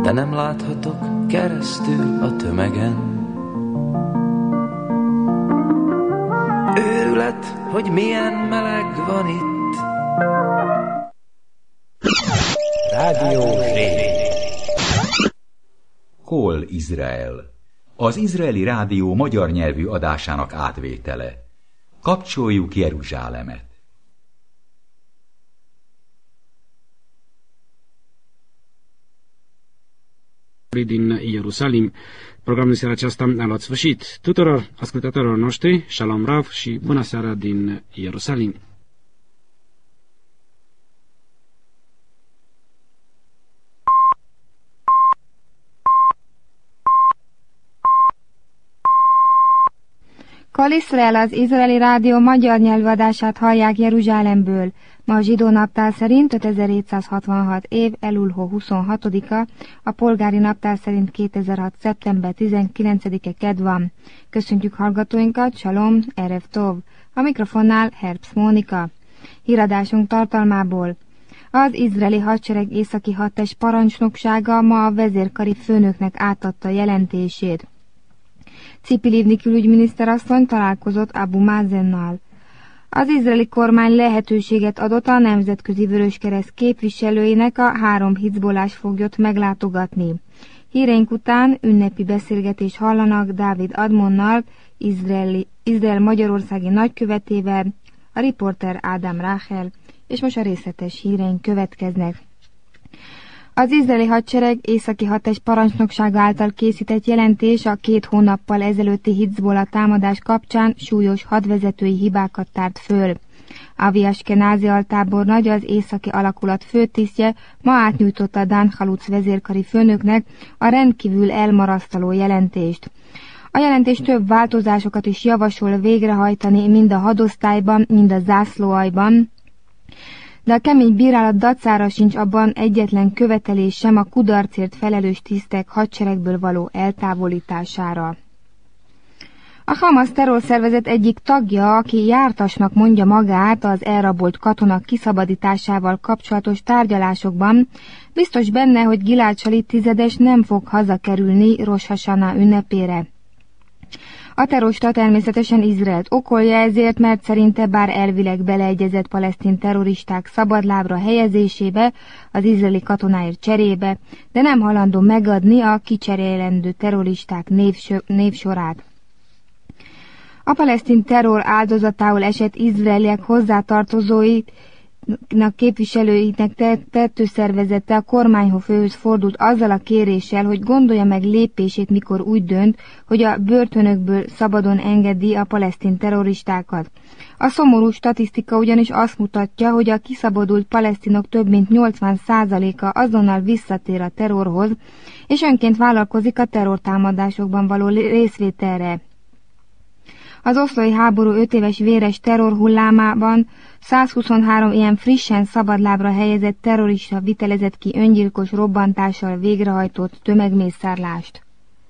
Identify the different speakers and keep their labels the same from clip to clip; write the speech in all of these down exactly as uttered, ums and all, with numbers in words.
Speaker 1: de nem láthatok keresztül a tömegen. Őrület, hogy milyen meleg van itt.
Speaker 2: Rádió Zé. Kol Izrael. Az izraeli rádió magyar nyelvű adásának átvétele. Kapcsoljuk Jeruzsálemet.
Speaker 3: Din Ierusalim. Programul de seara aceasta a luat sfârșit. Tuturor ascultătorilor noștri, Shalom Rav și bună seara din Ierusalim.
Speaker 4: Kol Izrael, az izraeli rádió magyar nyelvű adását hallják Jeruzsálemből. Ma a zsidó naptár szerint ötezer-hétszázhatvanhat év Elul-hó huszonhatodika, a polgári naptár szerint kétezer-hat szeptember tizenkilencedike kedd van. Köszöntjük hallgatóinkat, Shalom, Erev Tov. A mikrofonnál Herbst Mónika. Híradásunk tartalmából. Az izraeli hadsereg északi hadtest parancsnoksága ma a vezérkari főnöknek átadta jelentését. Tzipi Livni külügyminiszterasszony találkozott Abu Mazennal. Az izraeli kormány lehetőséget adott a Nemzetközi Vöröskereszt képviselőinek a három hizbolás foglyot meglátogatni. Híreink után ünnepi beszélgetés hallanak Dávid Admonnal, izraeli, Izrael magyarországi nagykövetével, a riporter Ádám Ráhel, és most a részletes híreink következnek. Az izraeli hadsereg északi hadtest parancsnoksága által készített jelentés a két hónappal ezelőtti Hizbollah támadás kapcsán súlyos hadvezetői hibákat tárt föl. Avi Ashkenazi altábornagy, az északi alakulat főtisztje ma átnyújtotta Dan Haluc vezérkari főnöknek a rendkívül elmarasztaló jelentést. A jelentés több változásokat is javasol végrehajtani mind a hadosztályban, mind a zászlóaljban, de a kemény bírálat dacára sincs abban egyetlen követelés sem a kudarcért felelős tisztek hadseregből való eltávolítására. A Hamas terrorszervezet egyik tagja, aki jártasnak mondja magát az elrabolt katonák kiszabadításával kapcsolatos tárgyalásokban, biztos benne, hogy Gilad Shalit tizedes nem fog hazakerülni Rosh Hashanah ünnepére. A terrorista természetesen Izraelt okolja ezért, mert szerinte bár elvileg beleegyezett palesztin terroristák szabadlábra helyezésébe az izraeli katonáért cserébe, de nem hajlandó megadni a kicserélendő terroristák névsorát. A palesztin terror áldozatául esett izraeliek hozzátartozóit képviselőinek tettőszervezete a kormányfőhöz fordult azzal a kéréssel, hogy gondolja meg lépését, mikor úgy dönt, hogy a börtönökből szabadon engedi a palesztin terroristákat. A szomorú statisztika ugyanis azt mutatja, hogy a kiszabadult palesztinok több mint nyolcvan százaléka azonnal visszatér a terrorhoz, és önként vállalkozik a terrortámadásokban való részvételre. Az oszlói háború öt éves véres terrorhullámában százhuszonhárom ilyen frissen szabadlábra helyezett terrorista vitelezett ki öngyilkos robbantással végrehajtott tömegmészárlást.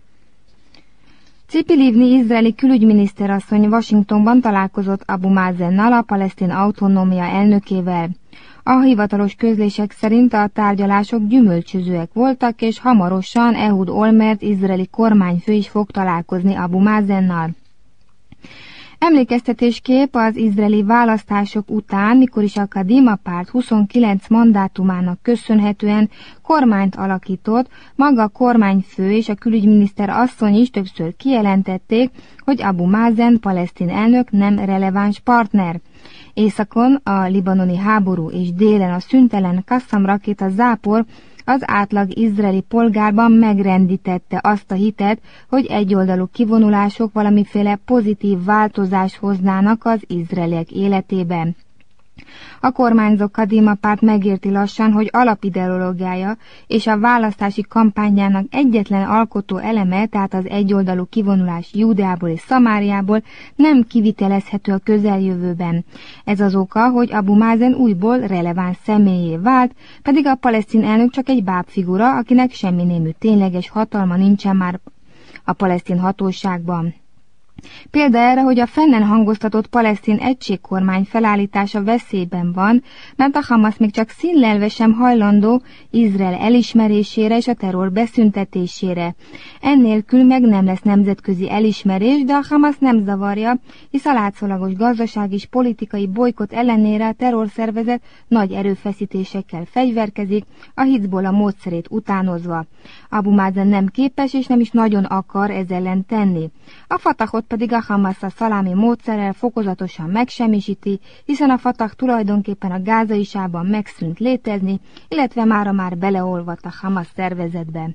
Speaker 4: Tzipi Livni izraeli külügyminiszterasszony Washingtonban találkozott Abu Mazennal, a palesztin autonómia elnökével. A hivatalos közlések szerint a tárgyalások gyümölcsözőek voltak, és hamarosan Ehud Olmert izraeli kormányfő is fog találkozni Abu Mazennal. Emlékeztetésképp az izraeli választások után, mikor is a Kadima párt huszonkilenc mandátumának köszönhetően kormányt alakított, maga a kormányfő és a külügyminiszter asszony is többször kijelentették, hogy Abu Mazen palesztin elnök nem releváns partner. Északon a libanoni háború és délen a szüntelen Qassam rakéta zápor az átlag izraeli polgárban megrendítette azt a hitet, hogy egyoldalú kivonulások valamiféle pozitív változást hoznának az izraeliek életében. A kormányzó Kadima párt megérti lassan, hogy alapideológiája és a választási kampányának egyetlen alkotó eleme, tehát az egyoldalú kivonulás Júdeából és Szamáriából nem kivitelezhető a közeljövőben. Ez az oka, hogy Abu Mazen újból releváns személyé vált, pedig a palesztin elnök csak egy bábfigura, akinek semmi némű tényleges hatalma nincsen már a palesztin hatóságban. Példa erre, hogy a fennen hangoztatott palesztin egységkormány felállítása veszélyben van, mert a Hamas még csak színlelve sem hajlandó Izrael elismerésére és a terror beszüntetésére. Ennélkül meg nem lesz nemzetközi elismerés, de a Hamas nem zavarja, hisz a látszólagos gazdasági és politikai bolykott ellenére a terrorszervezet nagy erőfeszítésekkel fegyverkezik, a Hizbollah módszerét utánozva. Abu Mazen nem képes és nem is nagyon akar ez ellen tenni. A Fatahot pedig a Hamas a szalámi módszerrel fokozatosan megsemmisíti, hiszen a Fatah tulajdonképpen a gázai sávban megszűnt létezni, illetve mára már beleolvadt a Hamas szervezetbe.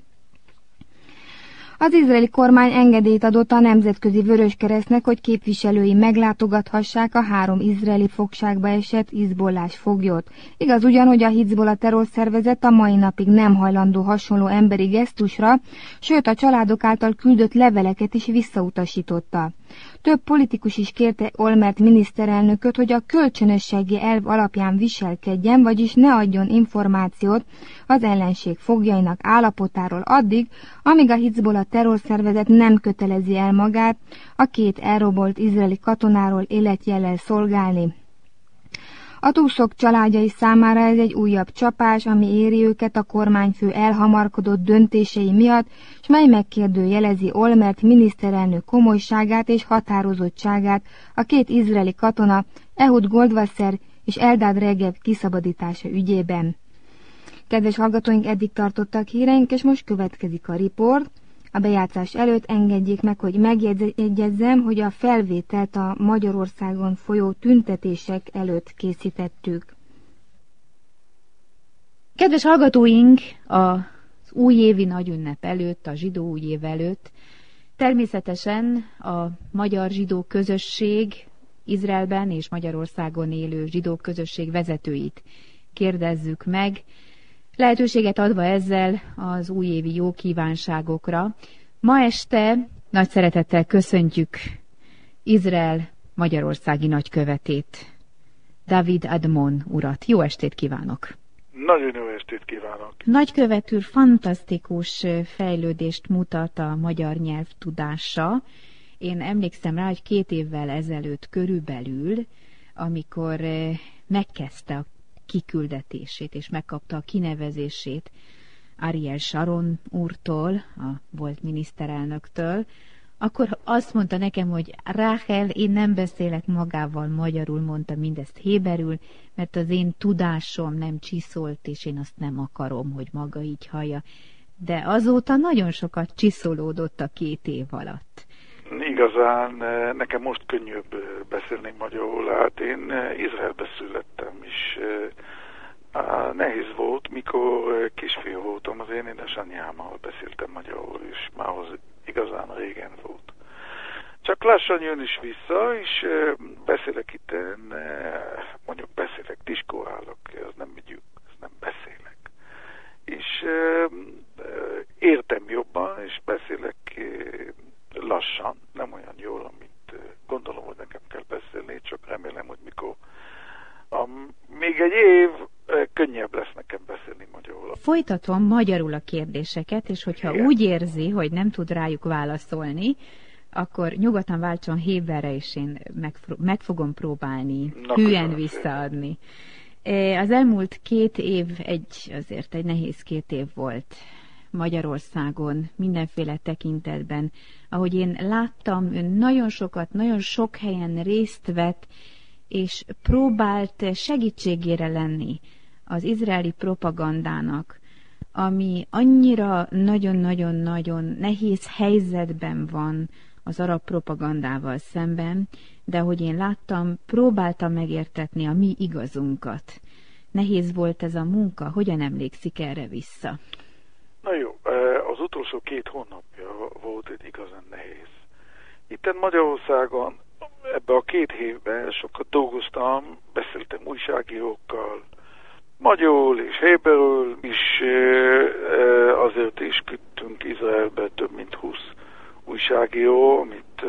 Speaker 4: Az izraeli kormány engedélyt adott a Nemzetközi Vöröskeresztnek, hogy képviselői meglátogathassák a három izraeli fogságba esett hizbollás foglyot. Igaz ugyan, hogy a Hizbollah terrorszervezet a mai napig nem hajlandó hasonló emberi gesztusra, sőt a családok által küldött leveleket is visszautasította. Több politikus is kérte Olmert miniszterelnököt, hogy a kölcsönösségi elv alapján viselkedjen, vagyis ne adjon információt az ellenség foglyainak állapotáról addig, amíg a Hizbollah terrorszervezet nem kötelezi el magát a két elrabolt izraeli katonáról életjellel szolgálni. A túszok családjai számára ez egy újabb csapás, ami éri őket a kormányfő elhamarkodott döntései miatt, s mely megkérdőjelezi Olmert miniszterelnök komolyságát és határozottságát a két izraeli katona, Ehud Goldwasser és Eldad Regev kiszabadítása ügyében. Kedves hallgatóink, eddig tartottak híreink, és most következik a riport. A bejátszás előtt engedjék meg, hogy megjegyezzem, hogy a felvételt a Magyarországon folyó tüntetések előtt készítettük.
Speaker 5: Kedves hallgatóink, az újévi nagyünnep előtt, a zsidó újév előtt természetesen a magyar zsidó közösség, Izraelben és Magyarországon élő zsidó közösség vezetőit kérdezzük meg, lehetőséget adva ezzel az újévi jó kívánságokra. Ma este nagy szeretettel köszöntjük Izrael magyarországi nagykövetét, David Admon urat. Jó estét kívánok!
Speaker 6: Nagyon jó estét kívánok!
Speaker 5: Nagykövet úr fantasztikus fejlődést mutat a magyar nyelv tudása. Én emlékszem rá, hogy két évvel ezelőtt körülbelül, amikor megkezdte a kiküldetését, és megkapta a kinevezését Ariel Sharon úrtól, a volt miniszterelnöktől, akkor azt mondta nekem, hogy Ráhel, én nem beszélek magával magyarul, mondta mindezt héberül, mert az én tudásom nem csiszolt, és én azt nem akarom, hogy maga így hallja. De azóta nagyon sokat csiszolódott a két év alatt.
Speaker 6: Igazán nekem most könnyűbb beszélni magyarul, hát én Izraelbe születtem, és nehéz volt, mikor kisfiú voltam, az én édesanyámmal beszéltem magyarul, és már az igazán régen volt. Csak lassan jön is vissza, és beszélek itt, mondjuk beszélek, diskóálok, az nem megyünk, az nem beszélek. És értem jobban, és beszélek lassan, nem olyan jól, amit gondolom, hogy nekem kell beszélni, csak remélem, hogy mikor a, még egy év könnyebb lesz nekem beszélni magyarul.
Speaker 5: Folytatom magyarul a kérdéseket, és hogyha Igen. úgy érzi, hogy nem tud rájuk válaszolni, akkor nyugodtan váltson héberre, és én meg, meg fogom próbálni Na, hülyen visszaadni. Az elmúlt két év egy, azért egy nehéz két év volt Magyarországon, mindenféle tekintetben. Ahogy én láttam, ön nagyon sokat, nagyon sok helyen részt vett, és próbált segítségére lenni az izraeli propagandának, ami annyira nagyon-nagyon-nagyon nehéz helyzetben van az arab propagandával szemben, de ahogy én láttam, próbáltam megértetni a mi igazunkat. Nehéz volt ez a munka, hogyan emlékszik erre vissza?
Speaker 6: Na jó, az utolsó két hónapja volt egy igazán nehéz. Itten Magyarországon ebben a két évben sokat dolgoztam, beszéltem újságírókkal, magyarul és héberül is, azért is küldtünk Izraelbe több mint húsz újságíró, amit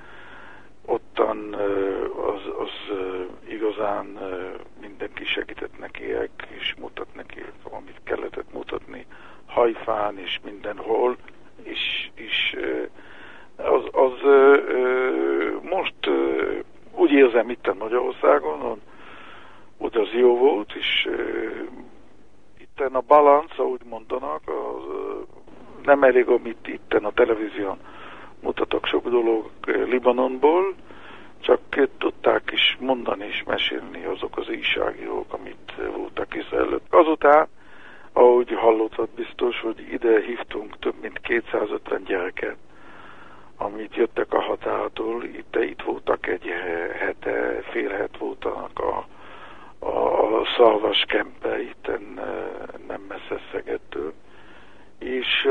Speaker 6: ottan az, az igazán mindenki segített nekiek, és mutat neki, amit kellett mutatni Hajfán és mindenhol, és, és az, az ö, ö, most ö, úgy érzem itten Magyarországon, hogy az jó volt, és ö, itten a balansz, ahogy mondanak, az ö, nem elég, amit itten a televízión mutatok sok dolog Libanonból, csak tudták is mondani és mesélni azok az újságírók, amit voltak Izrael. Azután, ahogy hallottad biztos, hogy ide hívtunk több mint kétszázötven gyereket, amit jöttek a határtól, itt, itt voltak egy hete, fél het voltak a, a, a szarvas kempe, itten nem messze Szegedtől. És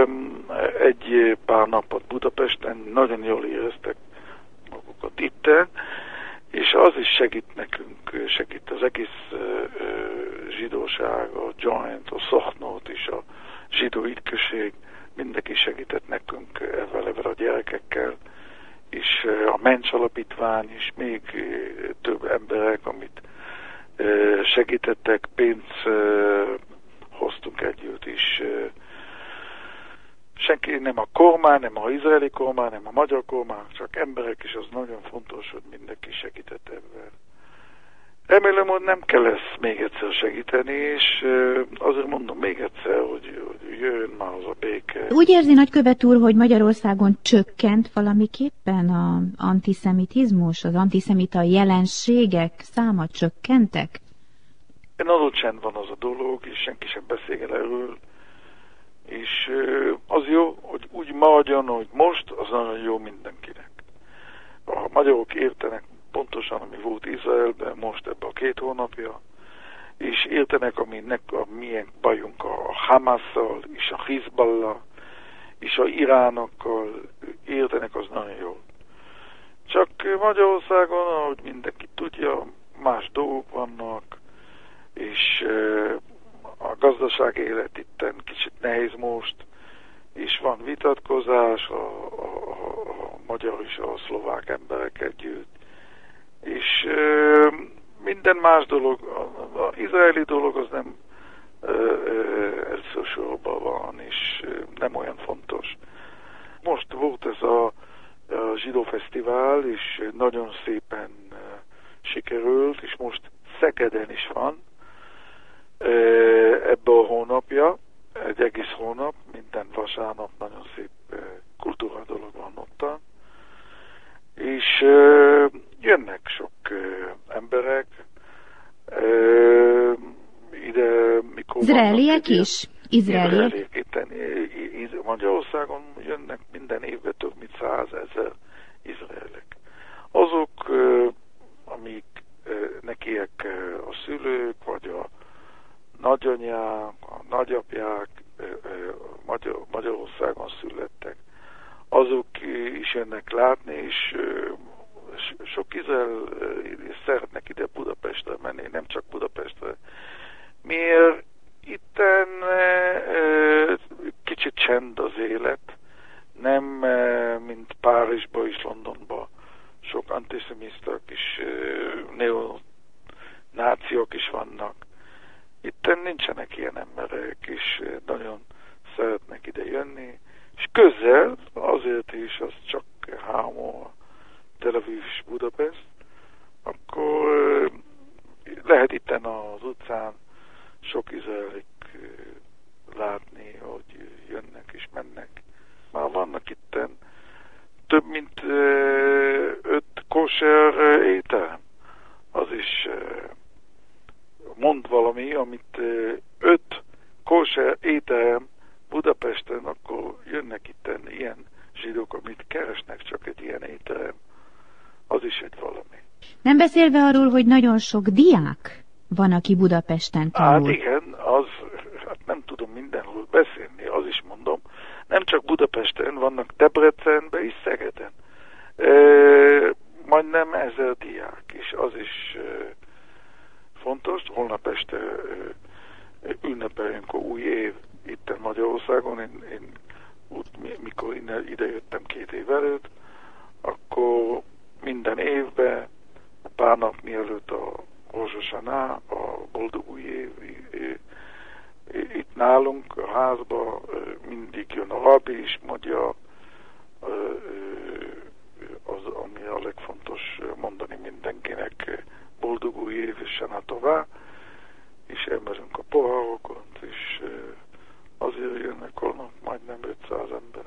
Speaker 6: egy pár napot Budapesten nagyon jól éreztek magukat itten, és az is segít nekünk, segít az egész uh, zsidóság, a Joint, a Szochnót és a zsidó ügyközség, mindenki segített nekünk ezzel, ezzel a gyerekekkel, és uh, a Mencs alapítvány is, még uh, több emberek, amit uh, segítettek, pénzt uh, hoztunk együtt is. Uh, senki, nem a kormány, nem az izraeli kormány, nem a magyar kormány, csak emberek, és az nagyon fontos, hogy mindenki segített ebben. Remélem, hogy nem kell ezt még egyszer segíteni, és azért mondom még egyszer, hogy, hogy jöjjön már az a béke.
Speaker 5: Úgy érzi, nagykövet úr, hogy Magyarországon csökkent valamiképpen az antiszemitizmus, az antiszemita jelenségek száma csökkentek?
Speaker 6: Nagyon csend van az a dolog, és senki sem beszél erről. És az jó, hogy úgy maradjon, hogy most, az nagyon jó mindenkinek. A magyarok értenek pontosan, ami volt Izraelben most ebben a két hónapja, és értenek, aminek a milyen bajunk a Hamasszal, és a Hizballah, és a Iránokkal, értenek, az nagyon jó. Csak Magyarországon, ahogy mindenki tudja, más dolgok vannak, és a gazdasági élet itten kicsit nehéz most, és van vitatkozás a, a, a magyar és a szlovák emberek együtt. És ö, minden más dolog, az izraeli dolog az nem elsősorban van, és ö, nem olyan fontos. Most volt ez a, a zsidó fesztivál, és nagyon szépen ö, sikerült, és most Szegeden is van, ebbe a hónapja, egy egész hónap, minden vasárnap nagyon szép kultúra dolog van ottan, és jönnek sok emberek, ide mikor
Speaker 5: izraeliek is? Izraeliek?
Speaker 6: Izraeliek. Magyarországon jönnek minden évben több mint százezer izraelek. Azok, amik nekiek a szülők, vagy a nagyanyák, a nagyapják Magyar, Magyarországon születtek, azok is jönnek látni, és sok izrael szeretnek ide Budapestre menni, nem csak Budapestre. Miért itten kicsit csend az élet, nem mint Párizsba és Londonba. Sok antiszemiták és neonációk is vannak. Itten nincsenek ilyen emberek, és nagyon szeretnek ide jönni, és közel, azért is, az csak három óra Tel Aviv és Budapest, akkor lehet itten az utcán sok izraelik látni, hogy jönnek és mennek. Már vannak itten több mint öt kosher étterem. Az is mond valami, amit öt kosher étterem Budapesten, akkor jönnek itten ilyen zsidók, amit keresnek csak egy ilyen étterem. Az is egy valami.
Speaker 5: Nem beszélve arról, hogy nagyon sok diák van, aki Budapesten tanul.
Speaker 6: Hát igen, az, hát nem tudom mindenhol beszélni, az is mondom. Nem csak Budapesten, vannak Debrecenben és Szegeden. E, majdnem ezer diák, és az is e, fontos. Holnap este e, ünnepeljünk a új év itten Magyarországon. Én, én mikor ide jöttem két év előtt, akkor minden évben, pár nap mielőtt a Rosh Hashanah, a boldog új év, itt nálunk a házba mindig jön a rabbi, és mondja tényleg fontos mondani mindenkinek boldog új év és Shana Tová, és elmerünk a pohárokon, és azért jönnek holnap majdnem ötszáz ember.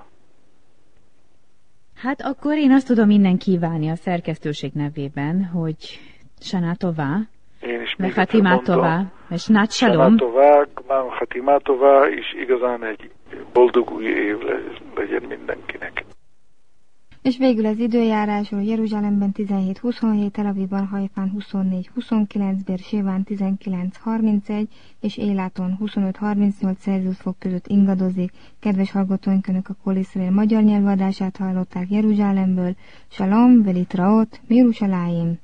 Speaker 5: Hát akkor én azt tudom innen kívánni a szerkesztőség nevében, hogy Shana Tová,
Speaker 6: én is még
Speaker 5: Hatimá Tová, és Nagy Shalom.
Speaker 6: Shana Tová, Hatimá Tová, és igazán egy boldog új év legyen mindenkinek.
Speaker 4: És végül az időjárásról: Jeruzsálemben tizenhét huszonhét, Tel Avivban, Hajfán huszonnégy huszonkilenc, Bérsében tizenkilenc harmincegy, és Éláton huszonöt harmincnyolc Celsius fok között ingadozik. Kedves hallgatóink, Önök a Kol Iszrael magyar nyelvadását hallották Jeruzsálemből. Shalom, velitraot, Mirushalayim.